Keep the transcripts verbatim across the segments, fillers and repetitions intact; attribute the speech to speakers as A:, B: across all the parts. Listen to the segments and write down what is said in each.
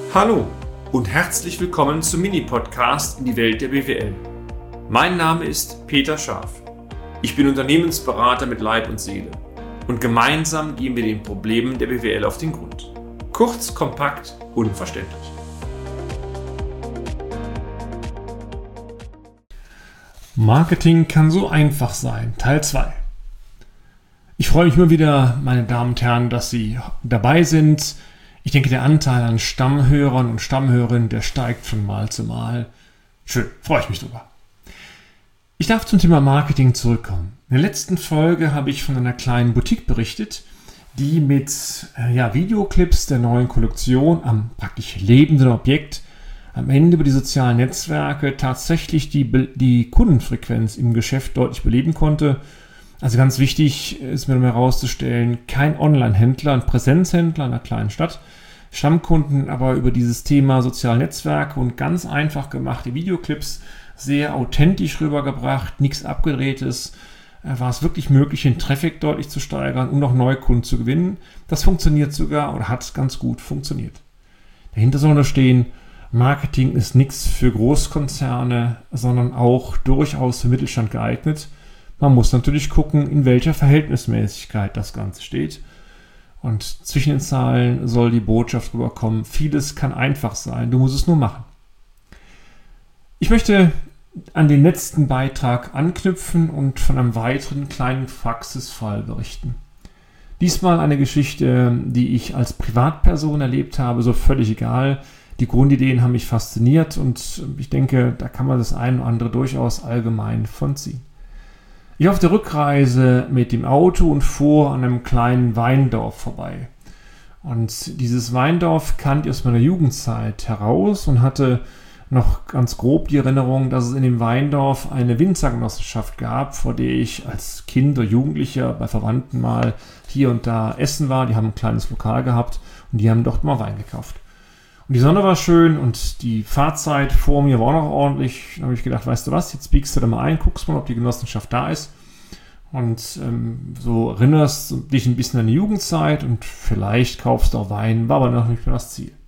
A: Hallo und herzlich willkommen zum Mini-Podcast in die Welt der B W L. Mein Name ist Peter Scharf. Ich bin Unternehmensberater mit Leib und Seele und gemeinsam gehen wir den Problemen der B W L auf den Grund. Kurz, kompakt, unverständlich.
B: Marketing kann so einfach sein, Teil zwei. Ich freue mich immer wieder, meine Damen und Herren, dass Sie dabei sind. Ich denke, der Anteil an Stammhörern und Stammhörerinnen, der steigt von Mal zu Mal. Schön, freue ich mich drüber. Ich darf zum Thema Marketing zurückkommen. In der letzten Folge habe ich von einer kleinen Boutique berichtet, die mit äh, ja, Videoclips der neuen Kollektion am praktisch lebenden Objekt am Ende über die sozialen Netzwerke tatsächlich die, die Kundenfrequenz im Geschäft deutlich beleben konnte. Also ganz wichtig ist mir herauszustellen, kein Online-Händler, ein Präsenzhändler in einer kleinen Stadt, Stammkunden aber über dieses Thema soziale Netzwerke und ganz einfach gemachte Videoclips sehr authentisch rübergebracht, nichts Abgedrehtes, war es wirklich möglich, den Traffic deutlich zu steigern und noch neue Kunden zu gewinnen. Das funktioniert sogar oder hat ganz gut funktioniert. Dahinter soll nur stehen, Marketing ist nichts für Großkonzerne, sondern auch durchaus für Mittelstand geeignet. Man muss natürlich gucken, in welcher Verhältnismäßigkeit das Ganze steht. Und zwischen den Zahlen soll die Botschaft rüberkommen, vieles kann einfach sein, du musst es nur machen. Ich möchte an den letzten Beitrag anknüpfen und von einem weiteren kleinen Praxisfall berichten. Diesmal eine Geschichte, die ich als Privatperson erlebt habe, so völlig egal. Die Grundideen haben mich fasziniert und ich denke, da kann man das eine oder andere durchaus allgemein von ziehen. Ich war auf der Rückreise mit dem Auto und fuhr an einem kleinen Weindorf vorbei. Und dieses Weindorf kannte ich aus meiner Jugendzeit heraus und hatte noch ganz grob die Erinnerung, dass es in dem Weindorf eine Winzergenossenschaft gab, vor der ich als Kind oder Jugendlicher bei Verwandten mal hier und da essen war. Die haben ein kleines Lokal gehabt und die haben dort mal Wein gekauft. Und die Sonne war schön und die Fahrzeit vor mir war auch noch ordentlich. Da habe ich gedacht, weißt du was, jetzt biegst du da mal ein, guckst mal, ob die Genossenschaft da ist. Und ähm, so erinnerst du dich ein bisschen an die Jugendzeit und vielleicht kaufst du auch Wein, war aber noch nicht mehr das Ziel.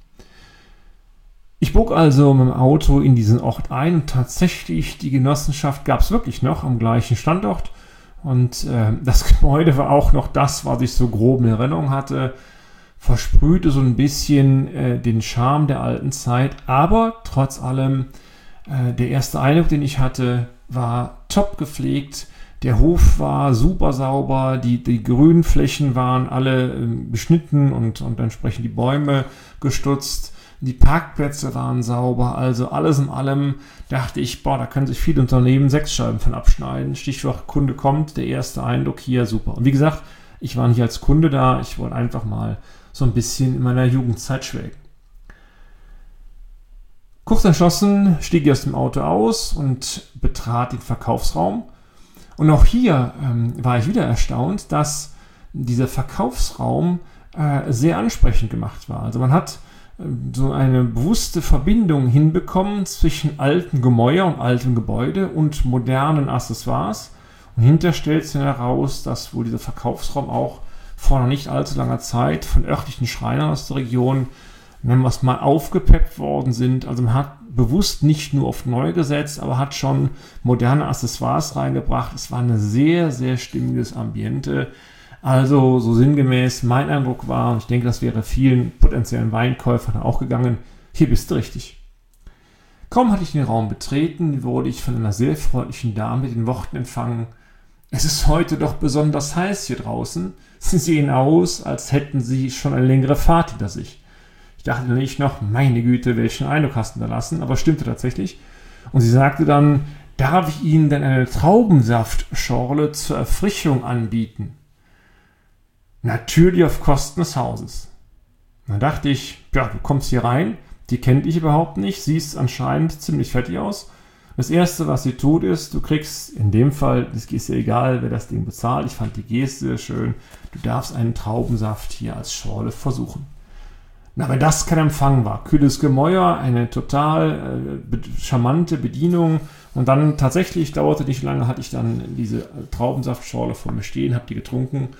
B: Ich bog also mit dem Auto in diesen Ort ein und tatsächlich, die Genossenschaft gab es wirklich noch am gleichen Standort. Und äh, das Gebäude war auch noch das, was ich so grob in Erinnerung hatte. Versprühte so ein bisschen äh, den Charme der alten Zeit, aber trotz allem, äh, der erste Eindruck, den ich hatte, war top gepflegt. Der Hof war super sauber, die, die grünen Flächen waren alle äh, beschnitten und, und entsprechend die Bäume gestutzt. Die Parkplätze waren sauber, also alles in allem dachte ich, boah, da können sich viele Unternehmen sechs Scheiben von abschneiden. Stichwort Kunde kommt, der erste Eindruck hier, super. Und wie gesagt, ich war nicht als Kunde da, ich wollte einfach mal so ein bisschen in meiner Jugendzeit schwelgen. Kurz entschlossen stieg ich aus dem Auto aus und betrat den Verkaufsraum. Und auch hier ähm, war ich wieder erstaunt, dass dieser Verkaufsraum äh, sehr ansprechend gemacht war. Also man hat äh, so eine bewusste Verbindung hinbekommen zwischen altem Gemäuer und altem Gebäude und modernen Accessoires. Und hinter stellt sich heraus, dass wohl dieser Verkaufsraum auch vor noch nicht allzu langer Zeit von örtlichen Schreinern aus der Region, nennen wir es mal, aufgepeppt worden sind. Also man hat bewusst nicht nur auf neu gesetzt, aber hat schon moderne Accessoires reingebracht. Es war ein sehr, sehr stimmiges Ambiente. Also so sinngemäß, mein Eindruck war, und ich denke, das wäre vielen potenziellen Weinkäufern auch gegangen, hier bist du richtig. Kaum hatte ich den Raum betreten, wurde ich von einer sehr freundlichen Dame mit den Worten empfangen: Es ist heute doch besonders heiß hier draußen. Sie sehen aus, als hätten Sie schon eine längere Fahrt hinter sich. Ich dachte nicht noch, meine Güte, welchen Eindruck hast du da lassen, aber stimmte tatsächlich. Und sie sagte dann, darf ich Ihnen denn eine Traubensaftschorle zur Erfrischung anbieten? Natürlich auf Kosten des Hauses. Dann dachte ich, ja, du kommst hier rein, die kennt dich überhaupt nicht, siehst anscheinend ziemlich fettig aus. Das Erste, was sie tut, ist, du kriegst, in dem Fall, das ist ja egal, wer das Ding bezahlt, ich fand die Geste sehr schön, du darfst einen Traubensaft hier als Schorle versuchen. Na, wenn das kein Empfang war, kühles Gemäuer, eine total äh, be- charmante Bedienung und dann tatsächlich, dauerte nicht lange, hatte ich dann diese Traubensaftschorle vor mir stehen, habe die getrunken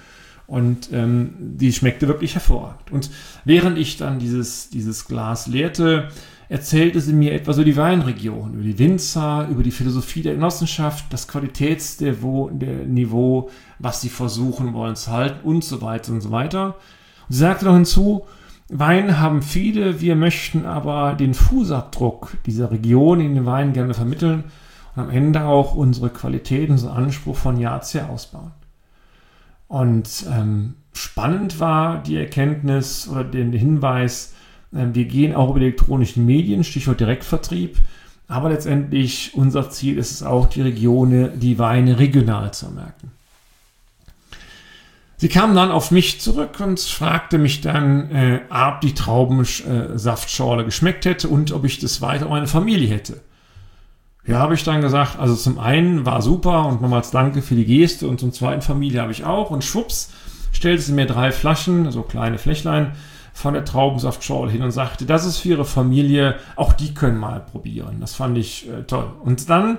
B: Und ähm, die schmeckte wirklich hervorragend. Und während ich dann dieses, dieses Glas leerte, erzählte sie mir etwas über die Weinregion, über die Winzer, über die Philosophie der Genossenschaft, das Qualitätsniveau, der Niveau, was sie versuchen wollen zu halten und so weiter und so weiter. Und sie sagte noch hinzu, Wein haben viele, wir möchten aber den Fußabdruck dieser Region in den Wein gerne vermitteln und am Ende auch unsere Qualität, unseren Anspruch von Jahr zu Jahr ausbauen. Und ähm, spannend war die Erkenntnis oder den Hinweis, äh, wir gehen auch über die elektronischen Medien, Stichwort Direktvertrieb, aber letztendlich unser Ziel ist es auch, die Regionen, die Weine regional zu merken. Sie kam dann auf mich zurück und fragte mich dann, äh, ob die Traubensaftschorle geschmeckt hätte und ob ich das weiter an meine Familie hätte. Ja, habe ich dann gesagt, also zum einen war super und nochmals danke für die Geste und zum zweiten Familie habe ich auch und schwupps stellte sie mir drei Flaschen, so kleine Fläschlein von der Traubensaftschorle hin und sagte, das ist für ihre Familie, auch die können mal probieren. Das fand ich äh, toll. Und dann,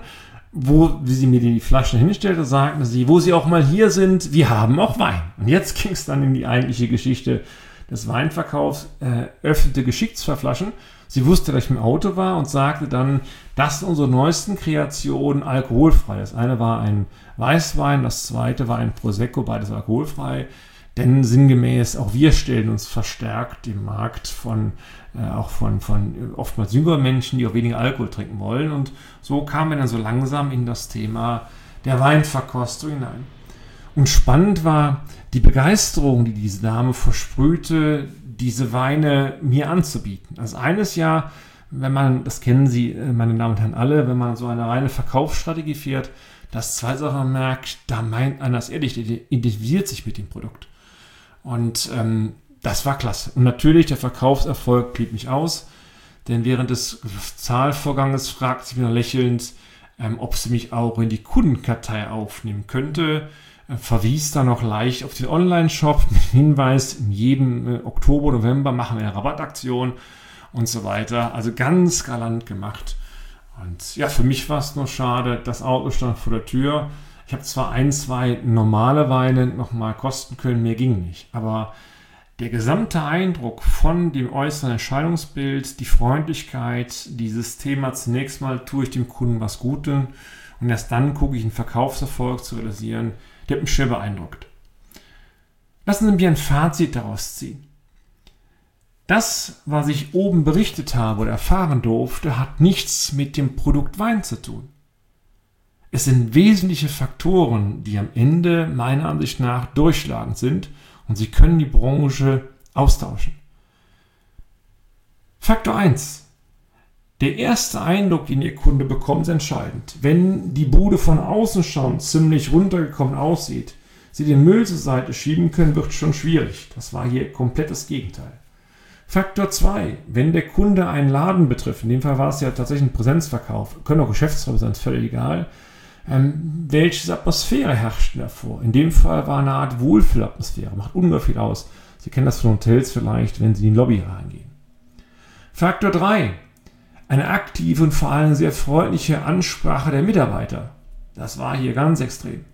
B: wo wie sie mir die Flaschen hinstellte, sagten sie, wo sie auch mal hier sind, wir haben auch Wein. Und jetzt ging es dann in die eigentliche Geschichte des Weinverkaufs, äh, öffnete geschickt zwei Flaschen. Sie wusste, dass ich im Auto war und sagte dann, das sind unsere neuesten Kreationen alkoholfrei. Das eine war ein Weißwein, das zweite war ein Prosecco, beides alkoholfrei. Denn sinngemäß, auch wir stellen uns verstärkt dem Markt von, äh, auch von, von oftmals jüngeren Menschen, die auch weniger Alkohol trinken wollen. Und so kamen wir dann so langsam in das Thema der Weinverkostung hinein. Und spannend war die Begeisterung, die diese Dame versprühte, diese Weine mir anzubieten. Also eines Jahr, wenn man, das kennen Sie, meine Damen und Herren, alle, wenn man so eine reine Verkaufsstrategie fährt, dass zwei Sachen merkt, da meint einer es ehrlich, der identifiziert sich mit dem Produkt. Und ähm, das war klasse. Und natürlich, der Verkaufserfolg blieb nicht aus, denn während des Zahlvorganges fragte sie mir noch lächelnd, ähm, ob sie mich auch in die Kundenkartei aufnehmen könnte, äh, verwies dann noch leicht auf den Online-Shop mit dem Hinweis, in jedem äh, Oktober, November machen wir eine Rabattaktion und so weiter. Also ganz galant gemacht. Und ja, für mich war es nur schade, das Auto stand vor der Tür. Ich habe zwar ein, zwei normale Weine noch mal kosten können, mir ging nicht. Aber der gesamte Eindruck von dem äußeren Erscheinungsbild, die Freundlichkeit, dieses Thema, zunächst mal tue ich dem Kunden was Gutes und erst dann gucke ich einen Verkaufserfolg zu realisieren, der hat mich schwer beeindruckt. Lassen Sie mich ein Fazit daraus ziehen. Das, was ich oben berichtet habe oder erfahren durfte, hat nichts mit dem Produkt Wein zu tun. Es sind wesentliche Faktoren, die am Ende meiner Ansicht nach durchschlagend sind und sie können die Branche austauschen. Faktor eins. Der erste Eindruck, den Ihr Kunde bekommt, ist entscheidend. Wenn die Bude von außen schon ziemlich runtergekommen aussieht, Sie den Müll zur Seite schieben können, wird es schon schwierig. Das war hier komplett das Gegenteil. Faktor zwei. Wenn der Kunde einen Laden betrifft, in dem Fall war es ja tatsächlich ein Präsenzverkauf, können auch Geschäftsräume sein, ist völlig egal, ähm, welche Atmosphäre herrscht davor? In dem Fall war eine Art Wohlfühlatmosphäre, macht ungefähr viel aus. Sie kennen das von Hotels vielleicht, wenn Sie in die Lobby reingehen. Faktor drei. Eine aktive und vor allem sehr freundliche Ansprache der Mitarbeiter. Das war hier ganz extrem.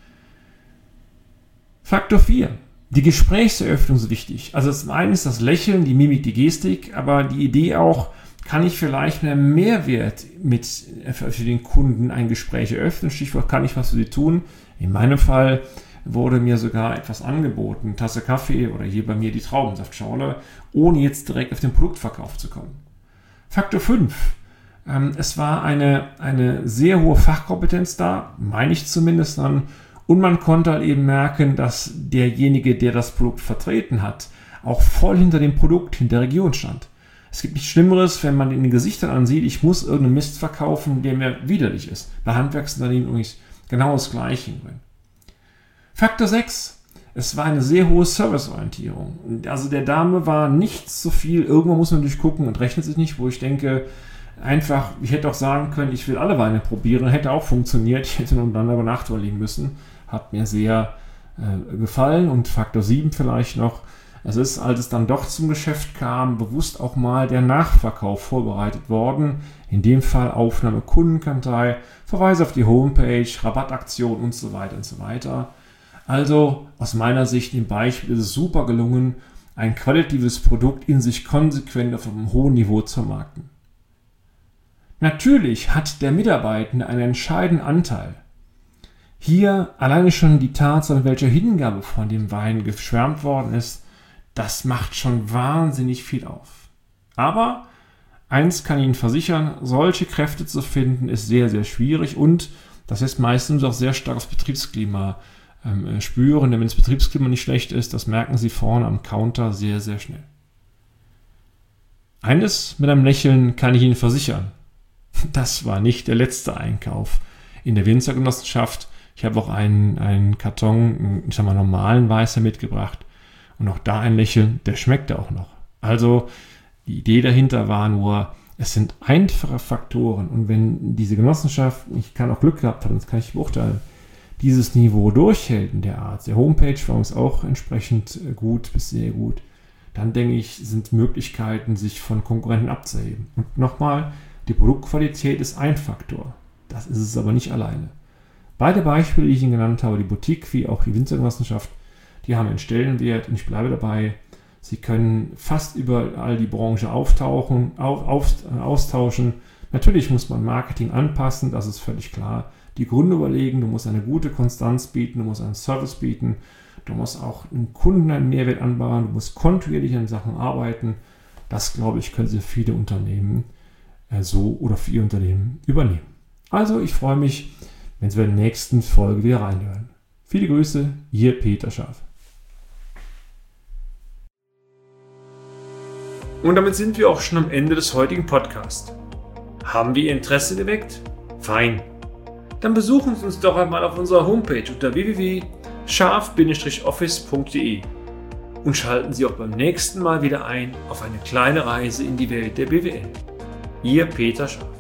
B: Faktor vier. Die Gesprächseröffnung ist wichtig. Also zum einen ist das Lächeln, die Mimik, die Gestik, aber die Idee auch, kann ich vielleicht mit einem Mehrwert mit, für den Kunden ein Gespräch eröffnen? Stichwort, kann ich was für Sie tun? In meinem Fall wurde mir sogar etwas angeboten, eine Tasse Kaffee oder hier bei mir die Traubensaftschorle, ohne jetzt direkt auf den Produktverkauf zu kommen. Faktor fünf. Ähm, es war eine, eine sehr hohe Fachkompetenz da, meine ich zumindest dann, und man konnte halt eben merken, dass derjenige, der das Produkt vertreten hat, auch voll hinter dem Produkt, hinter der Region stand. Es gibt nichts Schlimmeres, wenn man in den Gesichtern ansieht, ich muss irgendeinen Mist verkaufen, der mir widerlich ist. Bei Handwerksunternehmen übrigens genau das Gleiche. Faktor sechs. Es war eine sehr hohe Serviceorientierung. Also der Dame war nicht so viel, irgendwann muss man durchgucken und rechnet sich nicht, wo ich denke, einfach, ich hätte auch sagen können, ich will alle Weine probieren, hätte auch funktioniert, ich hätte nur dann über Nacht überlegen müssen. Hat mir sehr äh, gefallen. Und Faktor sieben vielleicht noch, es ist, als es dann doch zum Geschäft kam, bewusst auch mal der Nachverkauf vorbereitet worden. In dem Fall Aufnahme Kundenkartei, Verweis auf die Homepage, Rabattaktion und so weiter und so weiter. Also aus meiner Sicht im Beispiel ist es super gelungen, ein qualitatives Produkt in sich konsequent auf einem hohen Niveau zu vermarkten. Natürlich hat der Mitarbeitende einen entscheidenden Anteil. Hier alleine schon die Tatsache, mit welcher Hingabe von dem Wein geschwärmt worden ist, das macht schon wahnsinnig viel auf. Aber eins kann ich Ihnen versichern, solche Kräfte zu finden, ist sehr, sehr schwierig und das lässt meistens auch sehr stark aufs Betriebsklima ähm, spüren, denn wenn das Betriebsklima nicht schlecht ist, das merken Sie vorne am Counter sehr, sehr schnell. Eines mit einem Lächeln kann ich Ihnen versichern, das war nicht der letzte Einkauf in der Winzergenossenschaft. Ich habe auch einen, einen Karton, ich sag mal, normalen Weißer mitgebracht und auch da ein Lächeln, der schmeckte auch noch. Also die Idee dahinter war nur, es sind einfache Faktoren und wenn diese Genossenschaft, ich kann auch Glück gehabt haben, das kann ich beurteilen, dieses Niveau durchhält in der Art, der Homepage war uns auch entsprechend gut bis sehr gut, dann denke ich, sind Möglichkeiten, sich von Konkurrenten abzuheben. Und nochmal, die Produktqualität ist ein Faktor, das ist es aber nicht alleine. Beide Beispiele, die ich Ihnen genannt habe, die Boutique wie auch die Winzergenossenschaft, die haben einen Stellenwert und ich bleibe dabei, Sie können fast überall die Branche auftauchen, auf, auf, austauschen. Natürlich muss man Marketing anpassen, das ist völlig klar. Die Gründe überlegen, du musst eine gute Konstanz bieten, du musst einen Service bieten, du musst auch dem Kunden einen Mehrwert anbauen, du musst kontinuierlich an Sachen arbeiten. Das, glaube ich, können Sie viele Unternehmen äh, so oder für Ihr Unternehmen übernehmen. Also, ich freue mich, wenn Sie bei der nächsten Folge wieder reinhören. Viele Grüße, Ihr Peter Scharf.
A: Und damit sind wir auch schon am Ende des heutigen Podcasts. Haben wir Ihr Interesse geweckt? Fein. Dann besuchen Sie uns doch einmal auf unserer Homepage unter w w w punkt scharf Bindestrich office punkt de und schalten Sie auch beim nächsten Mal wieder ein auf eine kleine Reise in die Welt der B W L. Ihr Peter Scharf.